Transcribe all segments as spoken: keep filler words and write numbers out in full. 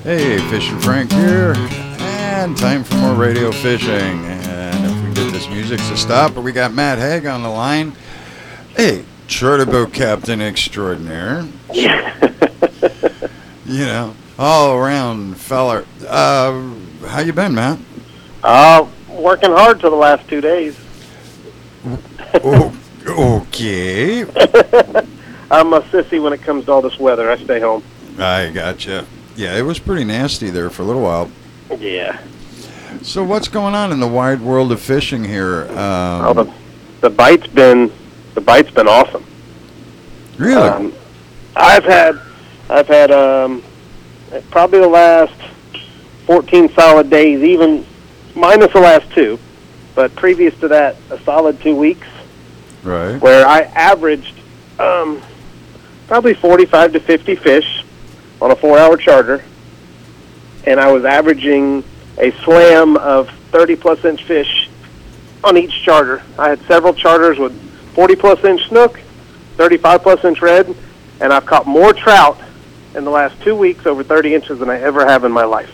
Hey, Fishing Frank here, and time for more radio fishing. And if we get this music to stop, we got Matt Haig on the line. Hey, charter boat captain extraordinaire. Yeah. You know, all around feller. Uh, how you been, Matt? Uh, working hard for the last two days. Oh, okay. I'm a sissy when it comes to all this weather. I stay home. I gotcha. Yeah, it was pretty nasty there for a little while. Yeah. So what's going on in the wide world of fishing here? Um, Oh, the, the bite's been the bite's been awesome. really? Um, I've had I've had um, probably the last fourteen solid days, even minus the last two, but previous to that, a solid two weeks right. where I averaged um, probably forty-five to fifty fish on a four-hour charter, and I was averaging a slam of thirty-plus inch fish on each charter. I had several charters with forty-plus inch snook, thirty-five-plus inch red, and I've caught more trout in the last two weeks over thirty inches than I ever have in my life.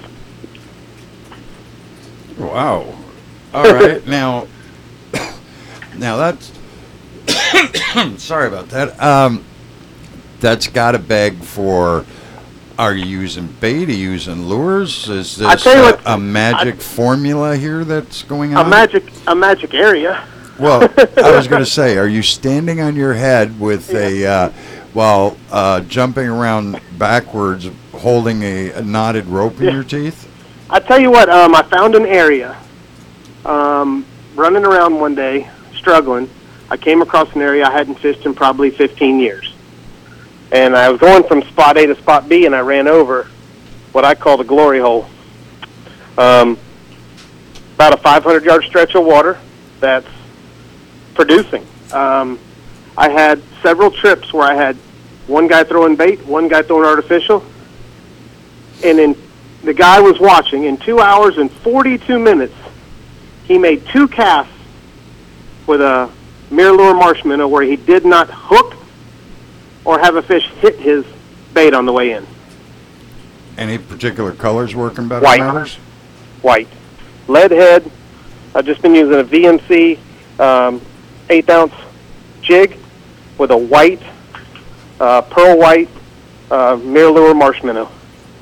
Wow. All right. now, now that's sorry about that. Um, that's got to beg for. Are you using bait? Are you using lures? Is I this tell you a, what, a magic I- formula here that's going A on? magic, a magic area. Well, I was going to say, are you standing on your head with a, uh, while uh, jumping around backwards, holding a, a knotted rope in Yeah. your teeth? I tell you what, um, I found an area. Um, running around one day, struggling, I came across an area I hadn't fished in probably fifteen years. And I was going from spot A to spot B, and I ran over what I call the glory hole. Um, about a five hundred yard stretch of water that's producing. Um, I had several trips where I had one guy throwing bait, one guy throwing artificial, and in the guy was watching. In two hours and forty-two minutes, he made two casts with a Mirror Marshmallow where he did not hook or have a fish hit his bait on the way in. Any particular colors working better White. than others? White. Lead head. I've just been using a V M C um, eighth ounce jig with a white, uh, pearl white uh, Mirror Marshmallow.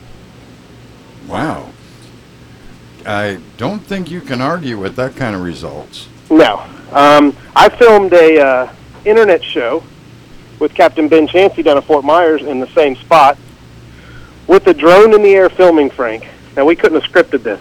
Wow. I don't think you can argue with that kind of results. No. Um, I filmed a uh, internet show with Captain Ben Chancey down at Fort Myers in the same spot with the drone in the air filming Frank. Now, we couldn't have scripted this.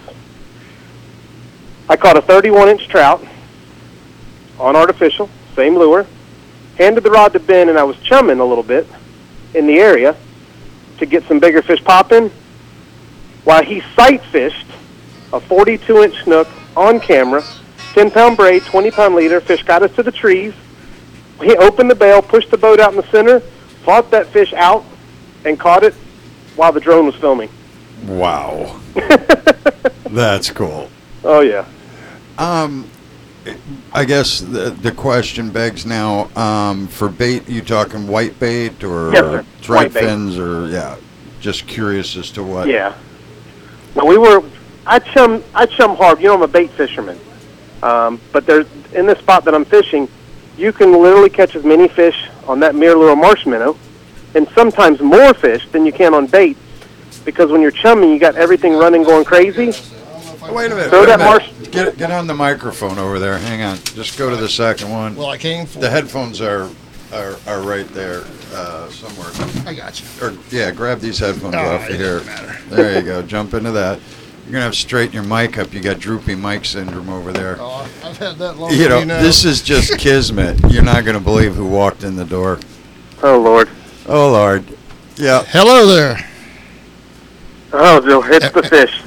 I caught a thirty-one inch trout on artificial, same lure, handed the rod to Ben, and I was chumming a little bit in the area to get some bigger fish popping while he sight fished a forty-two inch snook on camera, ten pound braid, twenty pound leader. Fish got us to the trees. He opened the bail, pushed the boat out in the center, fought that fish out, and caught it while the drone was filming. Wow. That's cool. Oh, yeah. Um, I guess the the question begs now, um, for bait, you talking white bait or Yes, sir. thread White bait. fins or, yeah, just curious as to what. Yeah. Well, we were, I chum, I chum hard. You know, I'm a bait fisherman. Um, but there's, in this spot that I'm fishing, you can literally catch as many fish on that Mirror Marshmallow and sometimes more fish than you can on bait, because when you're chumming, you got everything running, going crazy. Wait a minute. Throw wait a that minute. marsh- Get get on the microphone over there. Hang on. Just go to the second one. Well, I came for. The headphones are are, are right there uh, somewhere. I got you. Or yeah, grab these headphones Oh, off it of here. doesn't matter. There you go. Jump into that. You're gonna have to straighten your mic up. You got droopy mic syndrome over there. Oh, I've had that long. You know, you know. this is just kismet. You're not gonna believe who walked in the door. Oh, Lord. Oh Lord. Yeah. Hello there. Oh, Bill, it's the fish.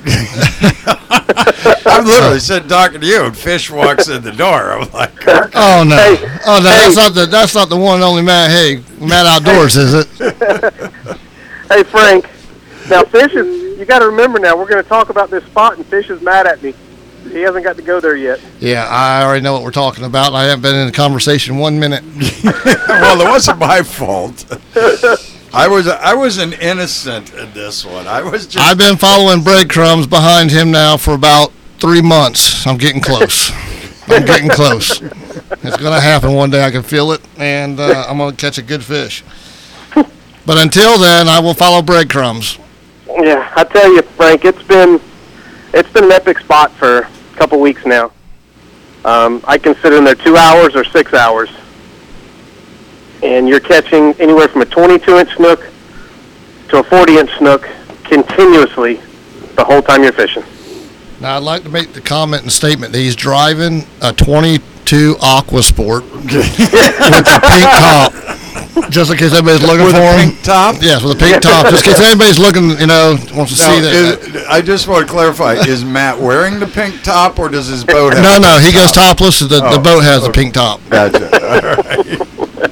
I'm literally sitting talking to you, and fish walks in the door. I'm like, okay. Oh no. Hey, oh no. hey. That's not the. That's not the one and only Matt Haig. Matt Outdoors, is it? Hey, Frank. Now, Fish is, you got to remember now, we're going to talk about this spot, and Fish is mad at me. He hasn't got to go there yet. Yeah, I already know what we're talking about. I haven't been in the conversation one minute. Well, it wasn't my fault. I was I was an innocent in this one. I was just. I've been following breadcrumbs behind him now for about three months. I'm getting close. I'm getting close. It's going to happen one day. I can feel it, and uh, I'm going to catch a good fish. But until then, I will follow breadcrumbs. Yeah, I tell you, Frank, it's been it's been an epic spot for a couple weeks now. Um, I consider them they're two hours or six hours. And you're catching anywhere from a twenty-two inch snook to a forty inch snook continuously the whole time you're fishing. Now, I'd like to make the comment and statement that he's driving a twenty-two Aquasport with a pink top. Just in case anybody's looking with for a him. pink top? Yes, with a pink top. Just in case anybody's looking, you know, wants to Now, see that. is- I just want to clarify: is Matt wearing the pink top, or does his boat have? No, the no, pink he goes top? topless. The, the Oh, boat has the okay. pink top. Gotcha. All right.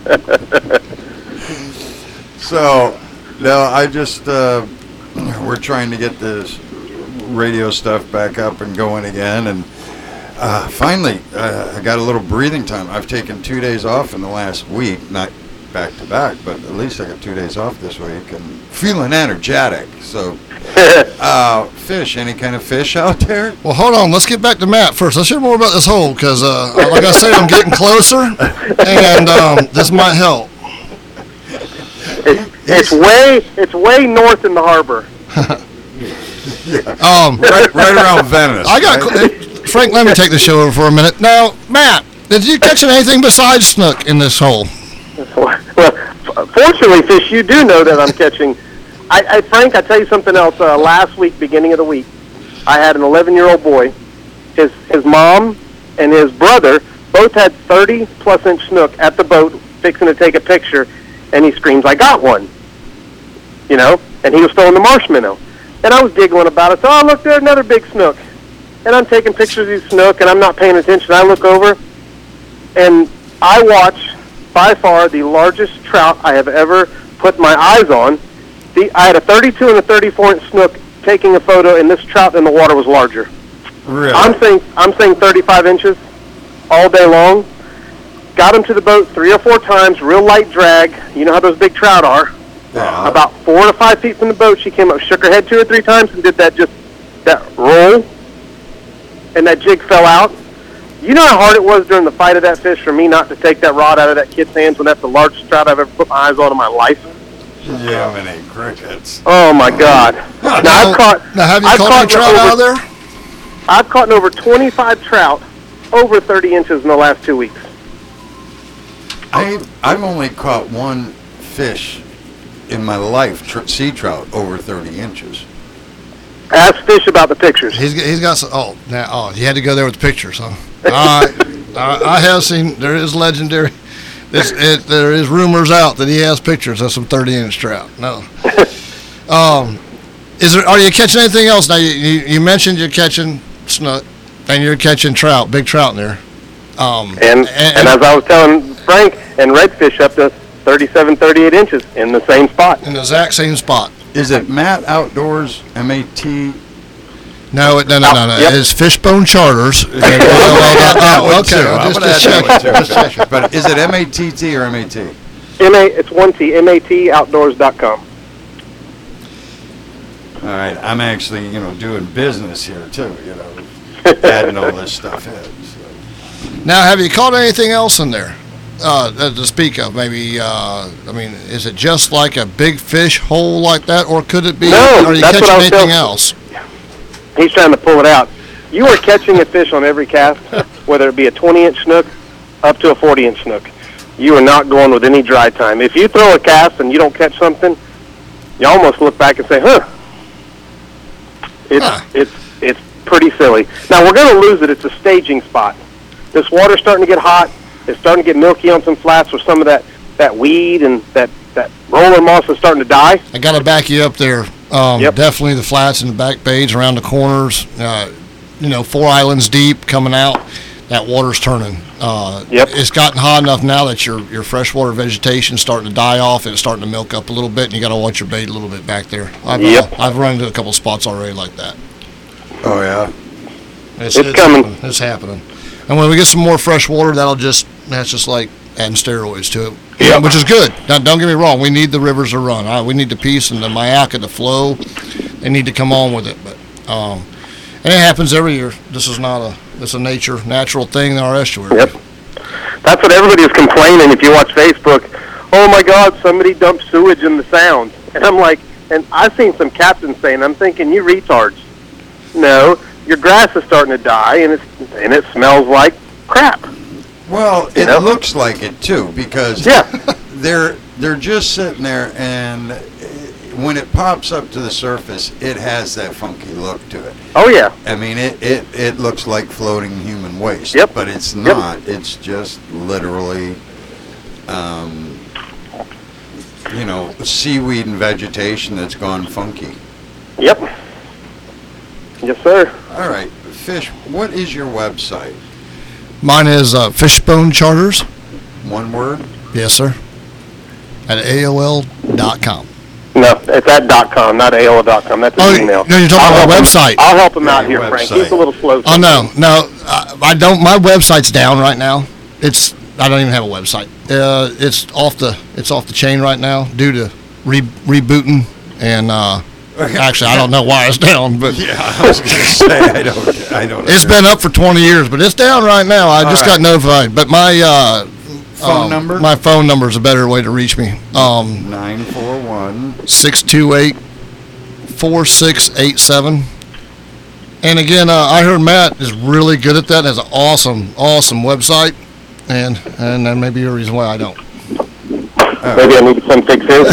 So, no, I just uh, we're trying to get this radio stuff back up and going again, and uh, finally uh, I got a little breathing time. I've taken two days off in the last week, not back to back, but at least I got two days off this week and feeling energetic. So, uh, fish, any kind of fish out there? Well, hold on. Let's get back to Matt first. Let's hear more about this hole because, uh, like I said, I'm getting closer, and um, this might help. It's, it's way it's way north in the harbor. Um, Right, right around Venice. I got right? Frank. Let me take the show over for a minute. Now, Matt, did you catch anything besides snook in this hole? Well, f- fortunately, fish, you do know that I'm catching. I, I Frank, I tell you something else. Uh, last week, beginning of the week, I had an eleven-year-old boy. His his mom and his brother both had thirty plus inch snook at the boat, fixing to take a picture, and he screams, "I got one!" You know, and he was throwing the marshmallow, and I was giggling about it. So, oh look, there's another big snook, and I'm taking pictures of these snook, and I'm not paying attention. I look over, and I watch by far the largest trout I have ever put my eyes on. The, I had a thirty-two and a thirty-four inch snook taking a photo, and this trout in the water was larger. Really? I'm saying I'm saying thirty-five inches all day long. Got him to the boat three or four times, real light drag. You know how those big trout are. Yeah. About four to five feet from the boat, she came up, shook her head two or three times, and did that just that roll, and that jig fell out. You know how hard it was during the fight of that fish for me not to take that rod out of that kid's hands when that's the largest trout I've ever put my eyes on in my life? Yeah, many crickets. Oh my God! Now, Now, I've caught. now have you I've caught any trout over, out of there? I've caught over twenty-five trout over thirty inches in the last two weeks. I I've only caught one fish in my life, tr- sea trout, over thirty inches. Ask Fish about the pictures. He's he's got some. Oh, now oh, you had to go there with the pictures, huh? All right, I, I have seen. There is legendary. This it, there is rumors out that he has pictures of some thirty inch trout. No. Um, is there? Are you catching anything else? Now you, you, you mentioned you're catching snook, and you're catching trout, big trout in there. Um, And, and as I was telling Frank, and redfish up to thirty-seven, thirty-eight inches in the same spot. in the exact same spot. Is it Matt Outdoors, M A T? No, it, no, no, no, no. Yep. It's Fishbone Charters. Oh, okay, okay, I'm just gonna to add check. that one too. Just check. But is it M A T T or M A T? M A, it's one T, M A T outdoors dot com. All right, I'm actually, you know, doing business here too, you know, adding all this stuff in. So. Now, have you caught anything else in there uh, that to speak of? Maybe, uh, I mean, is it just like a big fish hole like that, or could it be? No, are you that's what catching I was anything telling- else? He's trying to pull it out. You are catching a fish on every cast, whether it be a twenty inch snook up to a forty inch snook. You are not going with any dry time. If you throw a cast and you don't catch something, you almost look back and say, huh. It's, Huh. it's, it's pretty silly. Now, we're going to lose it. It's a staging spot. This water's starting to get hot. It's starting to get milky on some flats where some of that, that weed and that, that roller moss is starting to die. I got to back you up there. Um, Yep. Definitely the flats and the back bays around the corners. Uh, you know, four islands deep coming out. That water's turning. Uh, Yep. It's gotten hot enough now that your your freshwater vegetation is starting to die off and it's starting to milk up a little bit, and you got to watch your bait a little bit back there. I've, Yep. uh, I've run into a couple spots already like that. Oh yeah. It's coming. happening. It's happening. And when we get some more fresh water, that'll just that's just like adding steroids to it, yeah. which is good. Now, don't get me wrong. We need the rivers to run. Right? We need the peace and the Mayaca to flow. They need to come on with it. But um, and it happens every year. This is not a this is a nature natural thing in our estuary. Yep. That's what everybody is complaining. If you watch Facebook, oh my God, somebody dumped sewage in the sound, and I'm like, and I've seen some captains saying, I'm thinking, you retards. No, your grass is starting to die, and it's and it smells like crap. Well, You it know? looks like it too, because Yeah. they're they're just sitting there, and uh, when it pops up to the surface, it has that funky look to it. Oh yeah. I mean, it, it, it looks like floating human waste. Yep. But it's Yep. not. It's just literally, um, you know, seaweed and vegetation that's gone funky. Yep. Yes, sir. All right, Fish, what is your website? Mine is uh, Fishbone Charters. One word? Yes, sir. At A O L dot com. No, it's at dot .com, not A O L dot com. That's his Oh, email. no, you're talking I'll about help him- website. I'll help him out Yeah, here, your Frank. website. He's a little slow. Oh no, no, uh, I don't. My website's down right now. It's I don't even have a website. Uh, it's off the it's off the chain right now due to re- rebooting and uh, actually I don't know why it's down, but Yeah, I was going to say, I don't, I don't know. it's been up for twenty years, but it's down right now. I All just right. got notified. But my uh, Phone um, number? My phone number is a better way to reach me. Um, nine four one. six two eight, four six eight seven. And again, uh, I heard Matt is really good at that. Has an awesome, awesome website, and and that may be a reason why I don't. Maybe I need some fixes.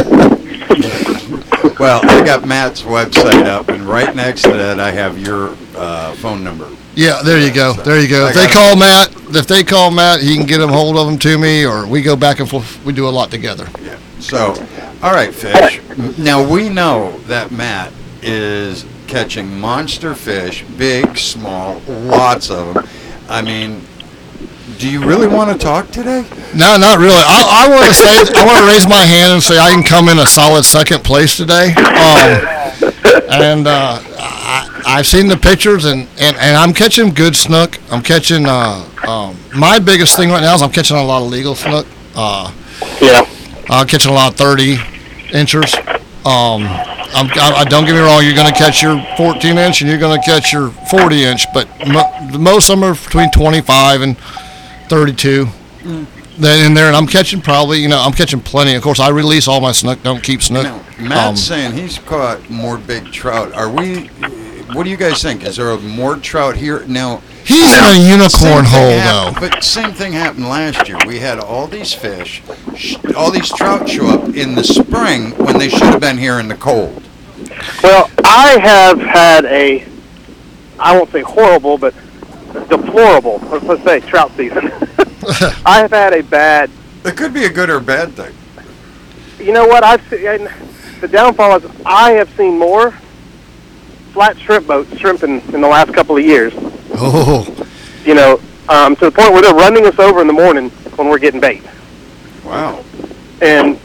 Well, I got Matt's website up, and right next to that, I have your uh, phone number. Yeah, there you go, there you go. I If they got call Matt, if they call Matt, he can get them hold of them to me, or we go back and forth. We do a lot together. Yeah. So, all right, Fish. Now, we know that Matt is catching monster fish, big, small, lots of them. I mean, do you really want to talk today? No, not really. I, I want to say, I want to raise my hand and say I can come in a solid second place today. Um, and uh, I, I've seen the pictures, and, and, and I'm catching good snook. I'm catching. Uh, um, my biggest thing right now is I'm catching a lot of legal snook. Uh, Yeah. I'm catching a lot of thirty inchers. Um, I'm, I, I don't get me wrong. You're going to catch your fourteen inch, and you're going to catch your forty inch, but mo- most of them are between twenty-five and thirty-two. Mm. Then in there, and I'm catching probably, you know, I'm catching plenty. Of course, I release all my snook. Don't keep snook. Now, Matt's Um, saying he's caught more big trout. Are we? What do you guys think? Is there more trout here now? He's in a Same unicorn thing hole, happened- though. But same thing happened last year. We had all these fish, sh- all these trout show up in the spring when they should have been here in the cold. Well, I have had a, I won't say horrible, but deplorable, let's say, trout season. I have had a bad, It could be a good or bad thing. you know what, I've seen, the downfall is I have seen more flat shrimp boats shrimping in the last couple of years, Oh, you know, um, to the point where they're running us over in the morning when we're getting bait. Wow. And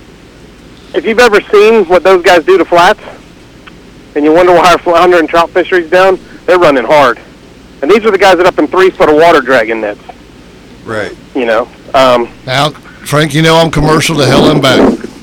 if you've ever seen what those guys do to flats, and you wonder why our flounder and trout fishery's down, they're running hard. And these are the guys that up in three foot of water dragging nets, Right. you know. Um, now, Frank, you know I'm commercial to hell and back.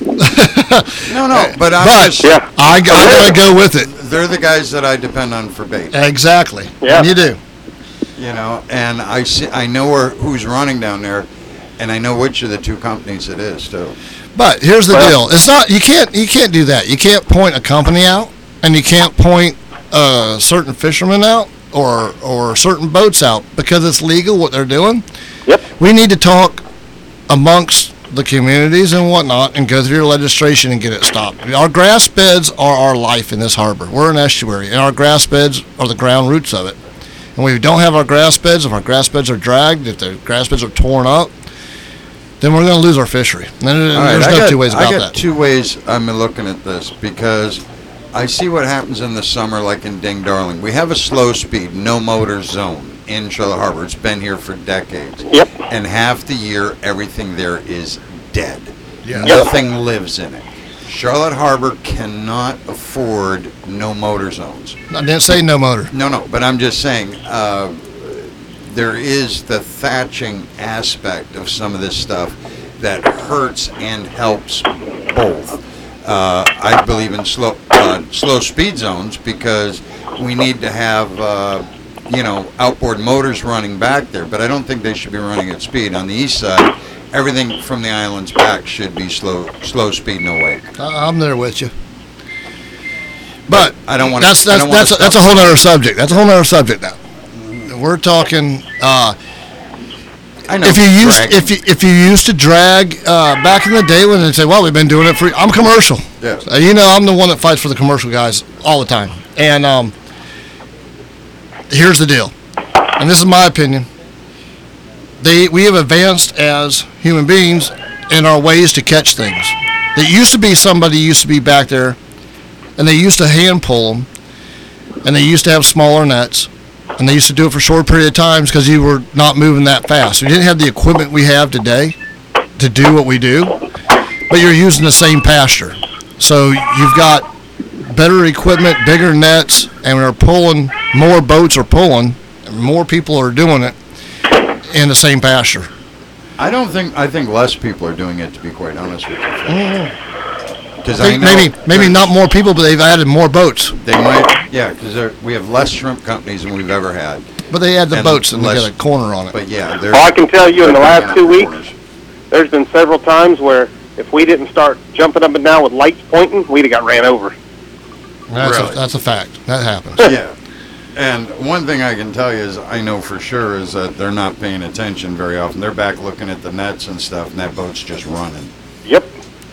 No, no, but I'm But just, yeah. I, I gotta go with it. they're the guys that I depend on for bait. Exactly. Yeah. And you do. You know, and I see, I know where, who's running down there, and I know which of the two companies it is too. But here's the Well- deal. It's not you can't you can't do that. You can't point a company out, and you can't point uh, certain fishermen out or or certain boats out because it's legal what they're doing. Yep. We need to talk amongst the communities and whatnot and go through your legislation and get it stopped. Our grass beds are our life in this harbor. We're an estuary, and our grass beds are the ground roots of it. And we don't have our grass beds. If our grass beds are dragged, if the grass beds are torn up, then we're going to lose our fishery. And then All right, there's I no got, two ways about I got that. two ways I'm looking at this because I see what happens in the summer, like in Ding Darling. We have a slow speed, no motor zone in Charlotte Harbor. It's been here for decades. Yep. And half the year, everything there is dead. Yeah. Nothing lives in it. Charlotte Harbor cannot afford no motor zones. I didn't say no motor. No, no, but I'm just saying, uh, there is the thatching aspect of some of this stuff that hurts and helps both. Uh, I believe in slow uh, slow speed zones because we need to have uh, you know outboard motors running back there, but I don't think they should be running at speed. On the east side, everything from the islands back should be slow slow speed, no wake. I- I'm there with you. But I don't want that's that's that's a, that's a whole other subject. That's a whole other subject now. We're talking. Uh, I know. if you used dragging. if you if you used to drag uh, back in the day when they say, "Well, we've been doing it for," I'm commercial. Yeah. So, you know, I'm the one that fights for the commercial guys all the time. And um, here's the deal, and this is my opinion. They we have advanced as human beings in our ways to catch things. It used to be somebody used to be back there, and they used to hand pull them, and they used to have smaller nets. And they used to do it for a short period of times because you were not moving that fast. We didn't have the equipment we have today to do what we do, but you're using the same pasture. So you've got better equipment, bigger nets, and we're pulling, more boats are pulling, and more people are doing it in the same pasture. I don't think I think less people are doing it, to be quite honest with you. Because I Maybe, know maybe, maybe there's- not more people, but they've added more boats. They might, yeah, because we have less shrimp companies than we've ever had. But they add the And boats and they less- got a corner on it. But yeah, they're. Well, I can tell you in the they're last two bigger weeks, corners. there's been several times where if we didn't start jumping up and down with lights pointing, we'd have got ran over. That's, Really? a, that's a fact. That happens. Yeah, and one thing I can tell you is I know for sure is that they're not paying attention very often. They're back looking at the nets and stuff, and that boat's just running. Yep.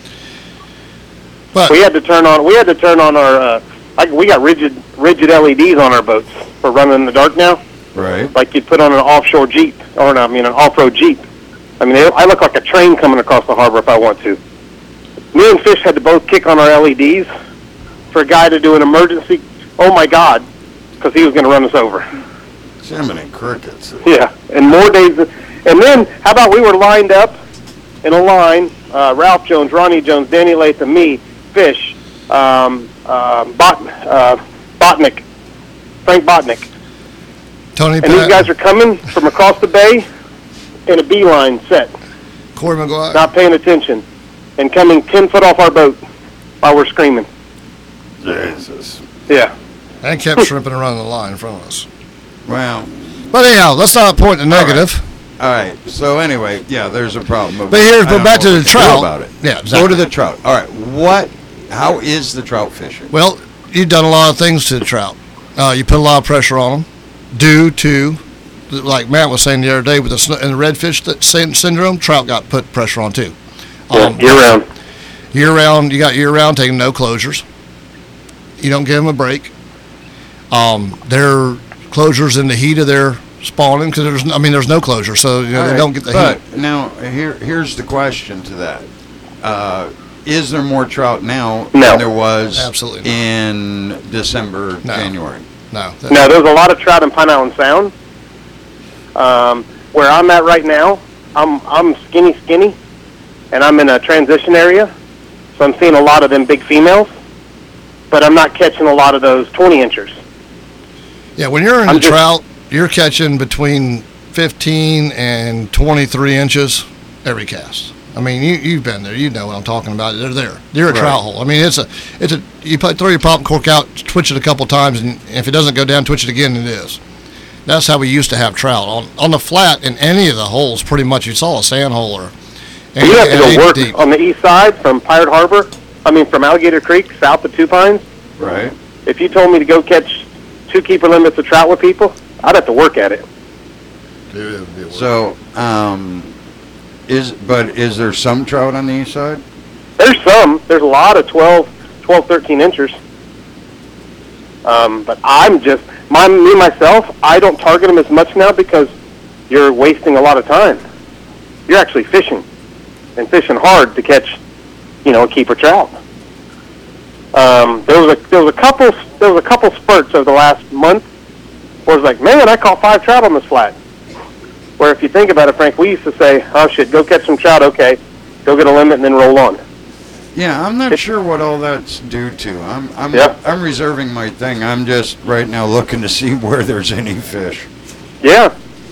But We had to turn on. We had to turn on our. Uh, like we got rigid rigid L E Ds on our boats for running in the dark now, Right. like you'd put on an offshore Jeep or no, I mean an off-road Jeep. I mean, I look like a train coming across the harbor if I want to. Me and Fish had to both kick on our L E Ds for a guy to do an emergency. Oh my God, because he was going to run us over. Jiminy crickets. Yeah, and more days. And then, how about we were lined up in a line, uh, Ralph Jones, Ronnie Jones, Danny Latham, me, Fish, um, uh, Bot, uh, Botnick, Frank Botnick. Tony And these guys are coming from across the bay in a beeline set, Corey McGuire. not paying attention, and coming ten foot off our boat while we're screaming. Jesus. Yeah. And kept shrimping around the line in front of us. Wow. But anyhow, let's not point the negative. All right. So anyway, yeah, there's a problem. But here's, I but don't back know to what the we can do trout. about it. Yeah, Go exactly. to the trout. All right. What? How is the trout fishing? Well, you've done a lot of things to the trout. Uh, you put a lot of pressure on them due to, like Matt was saying the other day, with the sn- and the redfish th- syn- syndrome, trout got put pressure on too. Um, year round. Year round, you got year round taking no closures. You don't give them a break. Um, their closures in the heat of their spawning because there's, I mean, there's no closure, so you know All they right, don't get the but heat. now here here's the question to that: uh, Is there more trout now No. than there was Absolutely not. in December, No. January? No, that- No, there's a lot of trout in Pine Island Sound. Um, where I'm at right now, I'm I'm skinny, skinny, and I'm in a transition area, so I'm seeing a lot of them big females, but I'm not catching a lot of those twenty inchers. yeah. When you're in I'm the just- trout, you're catching between fifteen and twenty-three inches every cast. I mean, you you've been there. You know what I'm talking about. They're there. They're a Right. trout hole. I mean, it's a it's a you put, throw your popping cork out, twitch it a couple times, and if it doesn't go down, twitch it again, and it is. That's how we used to have trout on on the flat in any of the holes. Pretty much, you saw a sand hole or You have to and go eight work deep. on the east side from Pirate Harbor. I mean, from Alligator Creek south of Two Pines. Right. If you told me to go catch two keeper limits of trout with people, I'd have to work at it. So, um, is but is there some trout on the east side? There's some. There's a lot of twelve, twelve, thirteen inchers. Um, but I'm just, my, me myself, I don't target them as much now because you're wasting a lot of time. You're actually fishing, and fishing hard to catch, you know, a keeper trout. Um, there was a there was a couple there was a couple spurts over the last month where it's like, man, I caught five trout on this flat. Where if you think about it, Frank, we used to say, oh shit, go catch some trout, okay, go get a limit and then roll on. Yeah, I'm not sure what all that's due to. I'm I'm Yeah. I'm reserving my thing. I'm just right now looking to see where there's any fish. Yeah,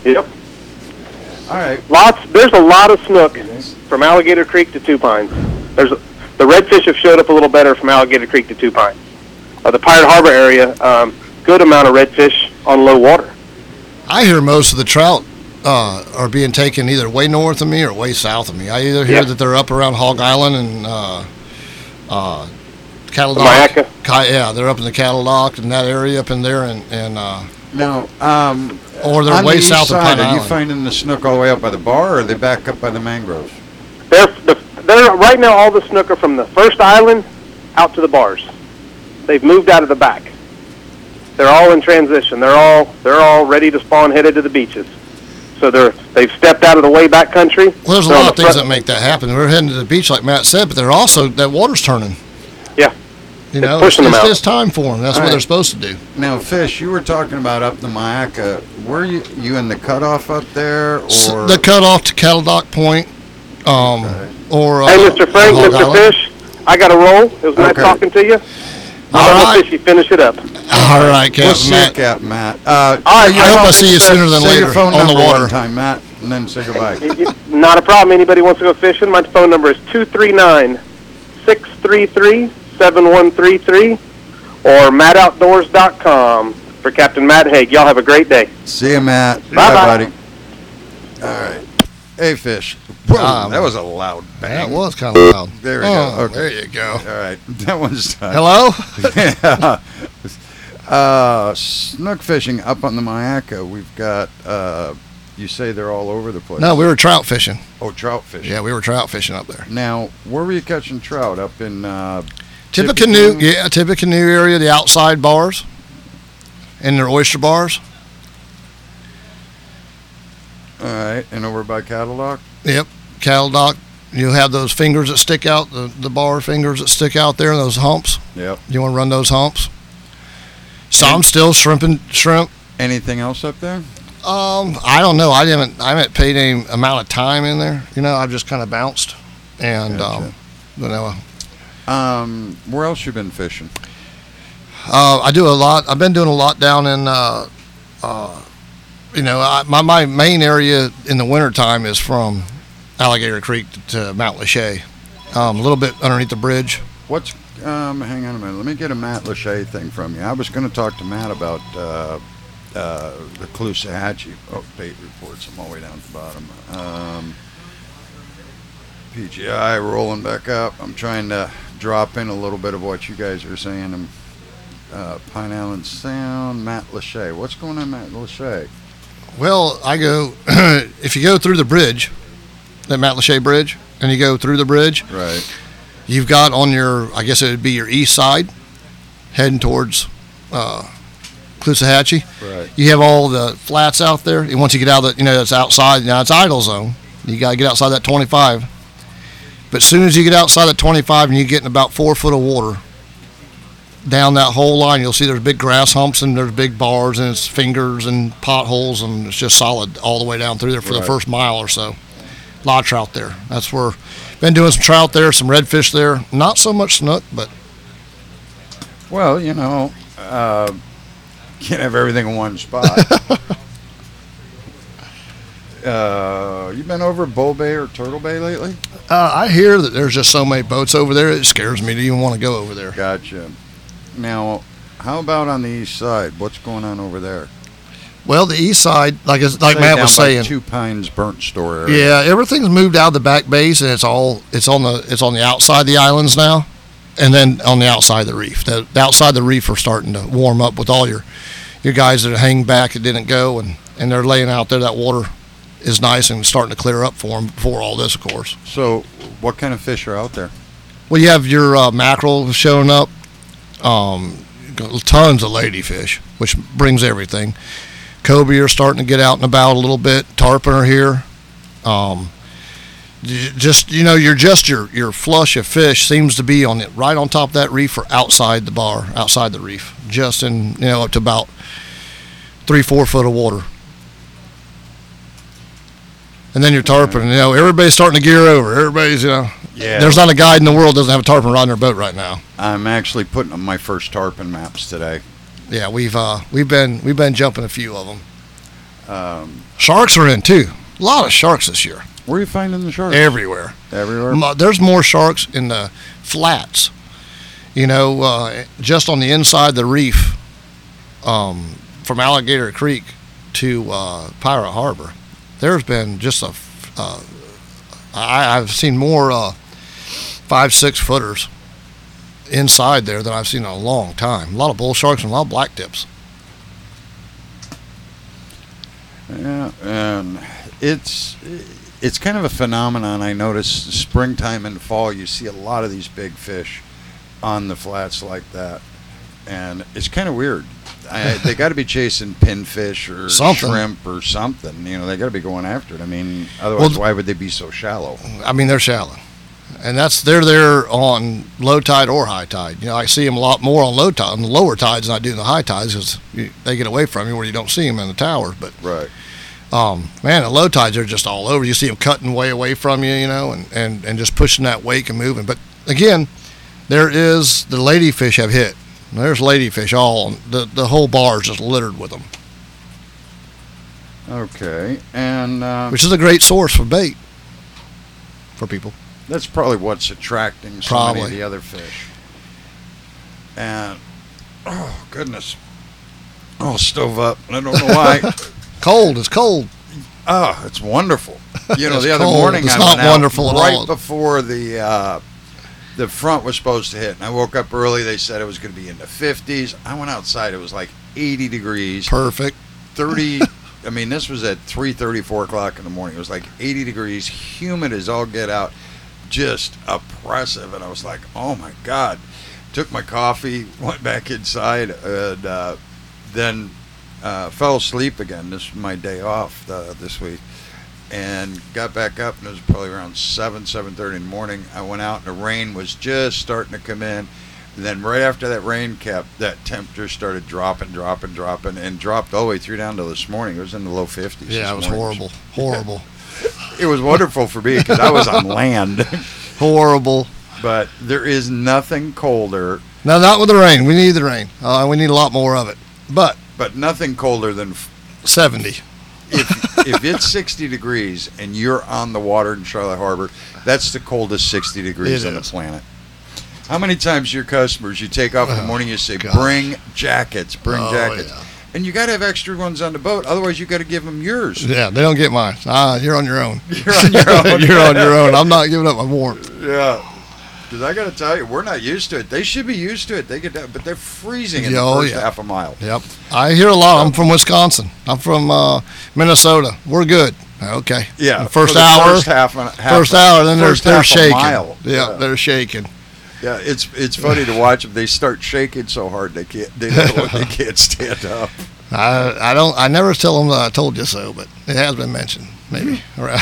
Yep. All right. Lots. There's a lot of snook from Alligator Creek to Two Pines. There's the redfish have showed up a little better from Alligator Creek to Two Pines. Uh, the Pirate Harbor area, um, good amount of redfish on low water. I hear most of the trout uh, are being taken either way north of me or way south of me. I either hear Yeah. that they're up around Hog Island and uh, uh, Cattle The Dock. Mayaca? Ki- yeah, they're up in the Cattle Dock and that area up in there, and, and uh, Now, um, or they're on way the east south of side, Pine are you Island. finding the snook all the way up by the bar, or are they back up by the mangroves? They're, the, they're right now all the snook are from the first island out to the bars. They've moved out of the back. They're all in transition. They're all they're all ready to spawn, headed to the beaches. So they're they've stepped out of the way back country. Well, there's a They're on lot of the things front- that make that happen. We're heading to the beach, like Matt said, but they're also that water's turning. Yeah. You It's know, pushing it's, them out. it's time for them. That's All what right. they're supposed to do. Now, Fish, you were talking about up the Mayaca. Were you you in the cutoff up there, S- or the cutoff to Cattle Dock Point, um, Okay. or uh, Hey, Mister Frank, Hog Mister Island. Fish, I got to roll. It was nice Okay. talking to you. All I'm right. Fishy, finish it up. All right, we'll Captain see you, Matt. Captain Matt. Uh, All right, I hope I see you say- sooner than say later your phone on the number water. one time, Matt, and then say goodbye. Y- y- Not a problem. Anybody wants to go fishing? My phone number is two three nine, six three three, seven one three three or matt outdoors dot com for Captain Matt Haig. Y'all have a great day. See you, Matt. Bye-bye. buddy. All right. Hey, Fish. Whoa, Um, that was a loud bang. That was kind of loud. There we Oh, go. Okay. There you go. All right. That one's done. Hello? Yeah. Uh, snook fishing up on the Mayaca. We've got, uh, you say they're all over the place. No, we were trout fishing. Oh, trout fishing. Yeah, we were trout fishing up there. Now, where were you catching trout? Up in, uh, Tippecanoe, Tippecanoe? yeah, Tippecanoe area, the outside bars, and their oyster bars. All right. And over by Cattle Dock? Yep, Cattle Dock. You have those fingers that stick out, the, the bar fingers that stick out there, those humps. Yep. You want to run those humps? Some And- still shrimping shrimp. Anything else up there? Um, I don't know. I haven't I haven't paid any amount of time in there. You know, I've just kind of bounced, and Gotcha. um, you know, Um, where else you been fishing? uh, I do a lot. I've been doing a lot down in, uh, uh, you know, I, my my main area in the wintertime is from Alligator Creek to Mount Lachey, um, a little bit underneath the bridge. What's, um, hang on a minute. Let me get a Matt Lachey thing from you. I was going to talk to Matt about, uh, uh, the Caloosahatchee oh, bait reports. I'm all the way down at the bottom. Um, P G I rolling back up. I'm trying to drop in a little bit of what you guys are saying. I'm, uh, Pine Island Sound, Matt Lachey. What's going on, Matt Lachey? Well, I go if you go through the bridge, that Mount Lachey Bridge, and you go through the bridge. Right. You've got on your, I guess it would be your east side, heading towards uh, Caloosahatchee. Right. You have all the flats out there. And once you get out of the, you know, it's outside. Now it's idle zone. You got to get outside that twenty-five. But as soon as you get outside that twenty-five and you get in about four foot of water, down that whole line, you'll see there's big grass humps and there's big bars and it's fingers and potholes and it's just solid all the way down through there for Right. the first mile or so. A lot of trout there. That's where, been doing some trout there, some redfish there. Not so much snook, but Well, you know, uh, can't have everything in one spot. uh, you been over Bull Bay or Turtle Bay lately? uh, I hear that there's just so many boats over there. It scares me to even want to go over there. Gotcha. Now, how about on the east side? What's going on over there? Well, the east side, like it's- like Say Matt down was by saying, Two Pines Burnt Store area. yeah, everything's moved out of the back bays and it's all it's on the it's on the outside of the islands now, and then on the outside of the reef. The, the outside of the reef are starting to warm up with all your your guys that hang back that didn't go, and and they're laying out there. That water is nice and starting to clear up for them before all this, of course. So, what kind of fish are out there? Well, you have your uh, mackerel showing up, um, tons of ladyfish, which brings everything. Cobia are starting to get out and about a little bit. Tarpon are here. Um, j- just you know, you're just your your flush of fish seems to be on it right on top of that reef or outside the bar, outside the reef, just in you know up to about three four foot of water. And then your tarpon, you know, everybody's starting to gear over. Everybody's, you know, Yeah. there's not a guide in the world that doesn't have a tarpon riding their boat right now. I'm actually putting up my first tarpon maps today. Yeah, we've uh, we've been we've been jumping a few of them. Um, Sharks are in too. A lot of sharks this year. where are you finding the sharks? Everywhere. Everywhere. Mo- There's more sharks in the flats. You know, uh, just on the inside the reef, um, from Alligator Creek to uh, Pirate Harbor, there's been just a. f- Uh, I, I've seen more uh, five, six footers inside there than I've seen in a long time. A lot of bull sharks and a lot of black tips. Yeah, and it's it's kind of a phenomenon. I notice springtime and fall, you see a lot of these big fish on the flats like that, and it's kind of weird. I, they got to be chasing pinfish or Something. shrimp or something. You know, they got to be going after it. I mean, otherwise, Well, why would they be so shallow? I mean, they're shallow, and that's they're there on low tide or high tide. You know, I see them a lot more on low tide, on the lower tides than I do in the high tides because they get away from you where you don't see them in the towers. But Right. um, man, the low tides are just all over. You see them cutting way away from you, you know, and, and, and just pushing that wake and moving. But again, there is the ladyfish have hit. There's ladyfish all the the whole bar is just littered with them, Okay, and uh, which is a great source for bait for people. that's probably what's attracting so Probably. many of the other fish. And oh goodness, oh stove up. I don't know why. Cold is cold. Oh, it's wonderful. You know, It's the other cold. morning It's I not went out wonderful at right all. before the uh, the front was supposed to hit, and I woke up early. They said it was going to be in the fifties. I went outside. It was like eighty degrees, Perfect. thirty. I mean, this was at three thirty, four o'clock in the morning. It was like eighty degrees, humid as all get out, just oppressive. And I was like, oh my God. Took my coffee, went back inside, and uh, then uh, fell asleep again. This was my day off uh, this week. And got back up, and it was probably around seven, seven thirty in the morning. I went out, and the rain was just starting to come in. And then right after that rain kept, that temperature started dropping, dropping, dropping, and dropped all the way through down to this morning. It was in the low fifties. Yeah, this it was morning. horrible. Horrible. It was wonderful for me because I was on land. Horrible. But there is nothing colder, No, not with the rain. We need the rain. Uh, we need a lot more of it. But but nothing colder than f- seventy. if if it's sixty degrees and you're on the water in Charlotte Harbor. That's the coldest sixty degrees It on the is. planet. How many times your customers, you take off in the Oh, morning, you say, gosh. bring jackets, bring Oh, jackets. yeah. And you got to have extra ones on the boat. Otherwise, you got to give them yours. Yeah, they don't get mine. Ah, you're on your own. You're on your own. You're on your own. I'm not giving up my warmth. Yeah. Because I got to tell you, we're not used to it. They should be used to it. They get that, but they're freezing in Yeah, the oh, first yeah. half a mile. Yep. I hear a lot. I'm from Wisconsin. I'm from uh, Minnesota. We're good. Okay. Yeah. The first for the hour. First half, a- half First hour, then they're, first they're half a shaking. mile. Yeah, Yeah. they're shaking. Yeah, it's it's funny to watch them. They start shaking so hard they can't they don't, they can't stand up. I I don't. I never tell them that I told you so, but it has been mentioned. Maybe. Hmm. Right.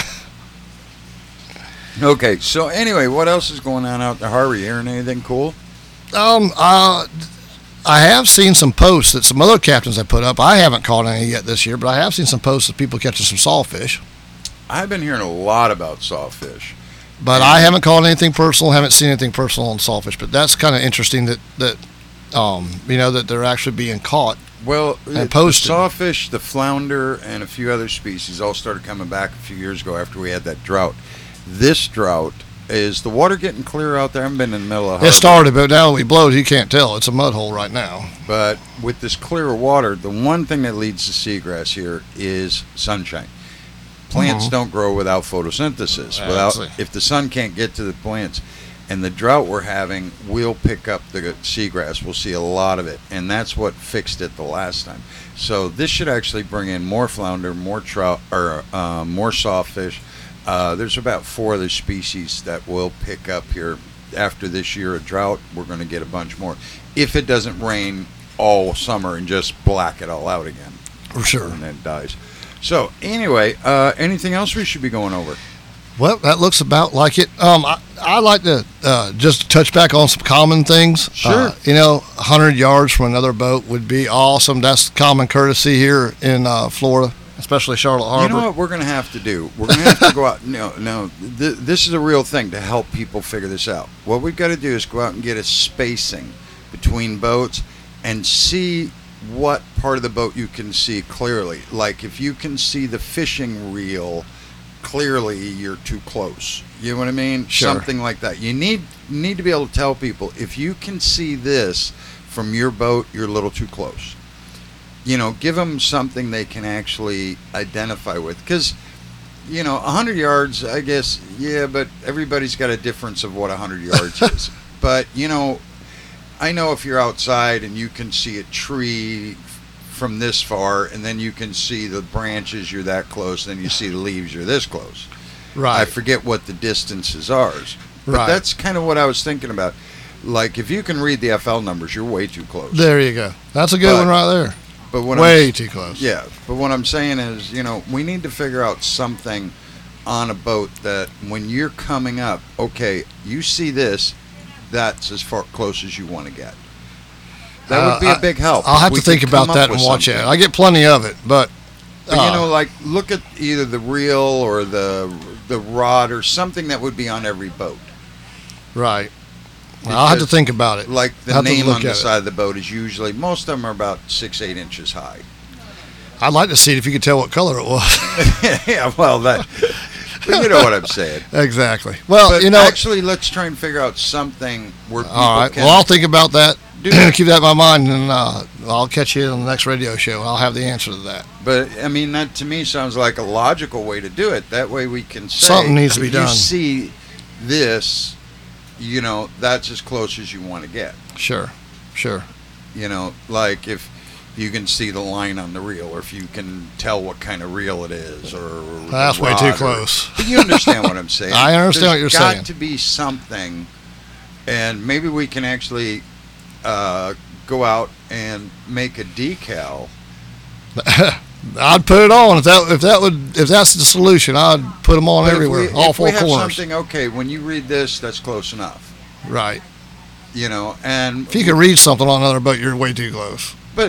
Okay, so anyway, what else is going on out in the harbor? You hearing anything cool? Um. Uh. I have seen some posts that some other captains have put up. I haven't caught any yet this year, but I have seen some posts of people catching some sawfish. I've been hearing a lot about sawfish. But I haven't caught anything personal. Haven't seen anything personal on sawfish. But that's kind of interesting that that um you know that they're actually being caught. Well, And the posted. sawfish, the flounder, and a few other species all started coming back a few years ago after we had that drought. This drought, is the water getting clear out there? I haven't been in the middle of harbor. It started, but now that we blowed, you can't tell. It's a mud hole right now. But with this clearer water, the one thing that leads to seagrass here is sunshine. Plants Mhm. don't grow without photosynthesis. That's Without it. if the sun can't get to the plants, and the drought we're having will pick up the seagrass. We'll see a lot of it, and that's what fixed it the last time. So this should actually bring in more flounder, more trout, or uh, more sawfish. Uh, there's about four other species that will pick up here after this year of drought. We're going to get a bunch more if it doesn't rain all summer and just black it all out again. For sure. And then it dies. So anyway, uh, anything else we should be going over? Well, that looks about like it. Um, I, I like to uh, just touch back on some common things. Sure. Uh, you know, one hundred yards from another boat would be awesome. That's common courtesy here in uh, Florida, especially Charlotte Harbor. You know what we're going to have to do? We're going to have to go out. No, no, th- this is a real thing to help people figure this out. What we've got to do is go out and get a spacing between boats and see what part of the boat you can see clearly. Like if you can see the fishing reel clearly, you're too close. You know what I mean? Sure. Something like that. You need need to be able to tell people, if you can see this from your boat, you're a little too close. You know, give them something they can actually identify with. Because, you know, one hundred yards, I guess, yeah, but everybody's got a difference of what one hundred yards is. But, you know, I know if you're outside and you can see a tree from this far, and then you can see the branches, you're that close, then you see the leaves, you're this close. Right. I forget what the distances are. But Right. that's kind of what I was thinking about. Like, if you can read the F L numbers, you're way too close. There you go. That's a good But- one right there. But what Way I'm, too close. Yeah, but what I'm saying is, you know, we need to figure out something on a boat that when you're coming up, okay, you see this, that's as far close as you want to get. That would be Uh, a big help. I'll have We to think could about come up that with and watch it. something. I get plenty of it, but, But uh, you know, like look at either the reel or the the rod or something that would be on every boat. right. I'll have to Because, think about it. Like the I'll have to name look on the at it. side of the boat is usually, most of them are about six, eight inches high. I'd like to see it if you could tell what color it was. Yeah, well, that. But you know what I'm saying. Exactly. Well, But you know, actually, let's try and figure out something where people all right. can. Well, I'll think about that. do that. Keep that in my mind, and uh, I'll catch you on the next radio show. I'll have the answer to that. But I mean, that to me sounds like a logical way to do it. That way, we can say Something needs to be if done. You see this, you know, that's as close as you want to get. Sure, sure. You know, like if you can see the line on the reel, or if you can tell what kind of reel it is, or That's the way too rod, or- close. But you understand what I'm saying. I understand what There's you're got saying. to be something, and maybe we can actually uh, go out and make a decal. I'd put it on if that if that would if that's the solution. I'd put them on But if everywhere, we, all if four we have corners. something, okay, when you read this, that's close enough. Right. You know, and If you can read something on another boat, you're way too close. but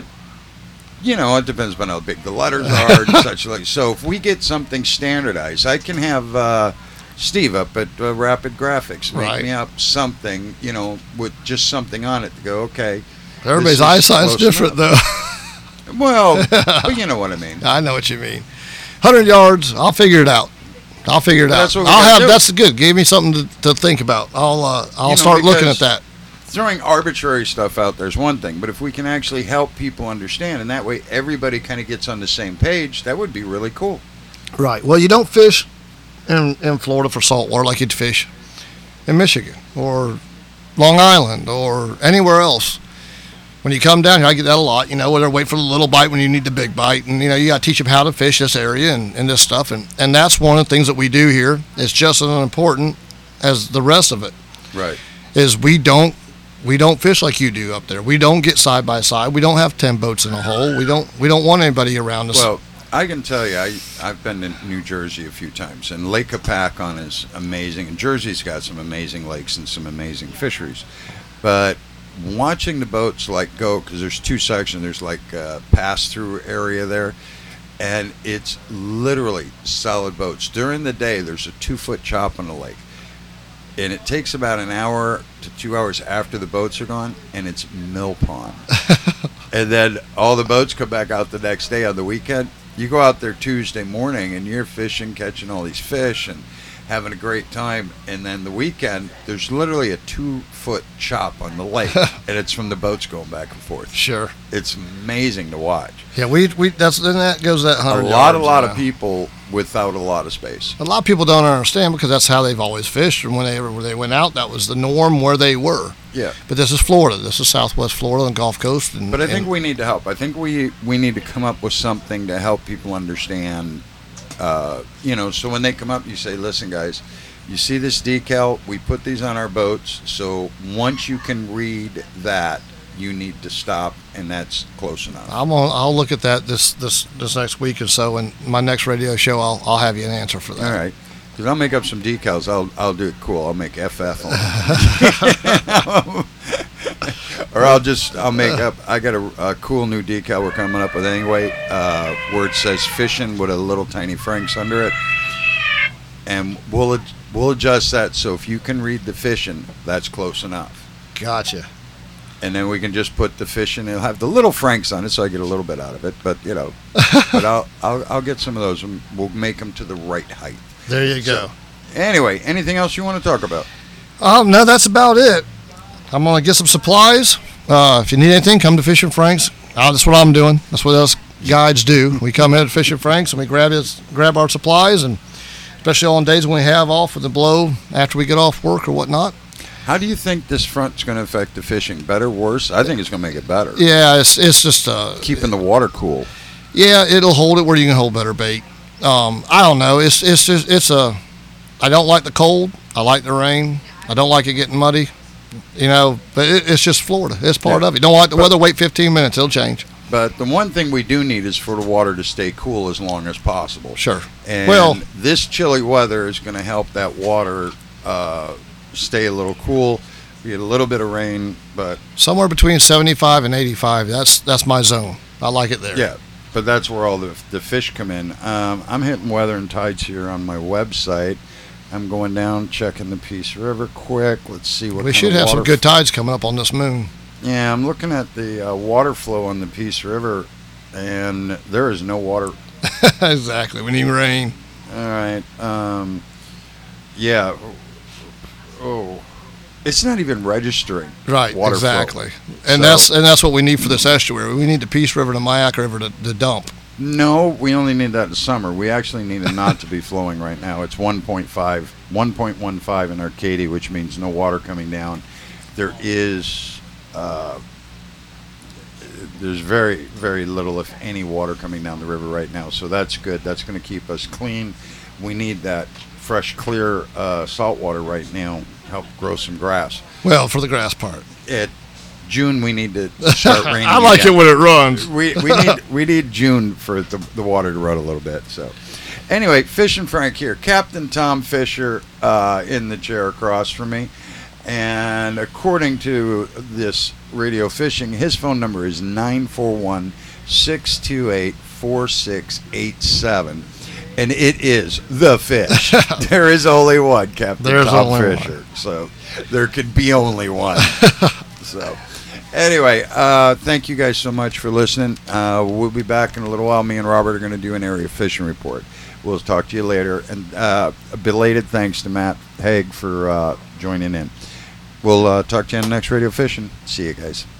you know, it depends on how big the letters are and such like. So if we get something standardized, I can have uh, Steve up at uh, Rapid Graphics make Right. me up something, you know, with just something on it to go, okay. Everybody's is eyesight's close different, enough. though. Well, but you know what I mean. I know what you mean. one hundred yards, I'll figure it out. I'll figure it out. That's what we I'll gotta have. do. That's good. Give me something to, to think about. I'll uh, I'll You know, start looking at because- that. Throwing arbitrary stuff out there is one thing, but if we can actually help people understand, and that way everybody kind of gets on the same page, that would be really cool. Right. Well, you don't fish in in Florida for saltwater like you'd fish in Michigan or Long Island or anywhere else. When you come down here, I get that a lot. You know, where they wait for the little bite when you need the big bite, and you know you got to teach them how to fish this area and, and this stuff, and and that's one of the things that we do here. It's just as important as the rest of it. Right. Is we don't we don't fish like you do up there. We don't get side by side. We don't have ten boats in a hole. We don't we don't want anybody around us. Well, I can tell you, I, I've been to New Jersey a few times, and Lake Apacon is amazing, and Jersey's got some amazing lakes and some amazing fisheries. But watching the boats like go, because there's two sections, there's like a pass-through area there, and it's literally solid boats. During the day, there's a two-foot chop on the lake, and it takes about an hour to two hours after the boats are gone, and it's mill pond. And then all the boats come back out the next day on the weekend. You go out there Tuesday morning and you're fishing, catching all these fish and having a great time. And then the weekend, there's literally a two foot chop on the lake, and it's from the boats going back and forth. Sure. It's amazing to watch. Yeah, we we that's then that goes that A hundred. lot, a yards, lot you of know. people without a lot of space. A lot of people don't understand because that's how they've always fished, and when they when they went out, that was the norm where they were. Yeah. But this is Florida. This is Southwest Florida and Gulf Coast. And, But I think and- we need to help. I think we we need to come up with something to help people understand. Uh, you know, so when they come up, you say, "Listen, guys, you see this decal? We put these on our boats. So once you can read that, you need to stop, and that's close enough." I'm on, I'll look at that this, this this next week or so, and my next radio show, I'll I'll have you an answer for that. All right. Because I'll make up some decals. I'll I'll do it cool. I'll make F F on them. Or I'll just, I'll make up, I got a, a cool new decal we're coming up with anyway, uh, where it says fishing with a little tiny Franks under it. And we'll, ad- we'll adjust that so if you can read the fishing, that's close enough. Gotcha. and then we can just put the fish in. It'll have the little Franks on it, so I get a little bit out of it. But you know, but I'll, I'll I'll get some of those, and we'll make them to the right height. There you go. So, anyway, anything else you want to talk about? Um, no, that's about it. I'm gonna get some supplies. Uh, if you need anything, come to Fishing Franks. Uh, that's what I'm doing. That's what us guides do. We come in to Fishing Franks and we grab his, grab our supplies, and especially on days when we have off with the blow after we get off work or whatnot. How do you think this front's going to affect the fishing? Better, worse? I think it's going to make it better. Yeah, it's it's just uh, Keeping the water cool. Yeah, it'll hold it where you can hold better bait. Um, I don't know. It's it's just it's a. I don't like the cold. I like the rain. I don't like it getting muddy. You know, but it, it's just Florida. It's part Yeah. of it. Don't like the weather. Wait fifteen minutes. It'll change. But the one thing we do need is for the water to stay cool as long as possible. Sure. And Well- this chilly weather is going to help that water uh, stay a little cool. We get a little bit of rain, but Somewhere between seventy-five and eighty-five. That's that's my zone. I like it there. yeah, but that's where all the the fish come in. Um, I'm hitting weather and tides here on my website. I'm going down, checking the Peace River quick. Let's see what We kind should of have some water good tides coming up on this moon. Yeah, I'm looking at the uh, water flow on the Peace River, and there is no water. Exactly. We need rain. All right. Um, yeah. Oh, it's not even registering. Right. Water flow. exactly. And So- that's and that's what we need for this estuary. We need the Peace River and the Mayak River to, to dump. No, we only need that in summer. We actually need it not to be flowing right now. It's one point five, one point one five in Arcadia, which means no water coming down. There is, uh, there's very, very little, if any, water coming down the river right now. So that's good. That's going to keep us clean. We need that fresh, clear uh, salt water right now to help grow some grass. Well, for the grass part. At June, we need to start raining. I like again. it when it runs. we we need we need June for the, the water to run a little bit. So, anyway, Fishing Frank here, Captain Tom Fisher uh, in the chair across from me, and according to this radio fishing, his phone number is nine four one, six two eight, four six eight seven, and it is the fish. There is only one Captain There's Tom only Fisher, so there could be only one. So. Anyway, uh, thank you guys so much for listening. Uh, we'll be back in a little while. Me and Robert are going to do an area fishing report. We'll talk to you later. And uh, a belated thanks to Matt Haig for uh, joining in. We'll uh, talk to you on the next Radio Fishing. See you guys.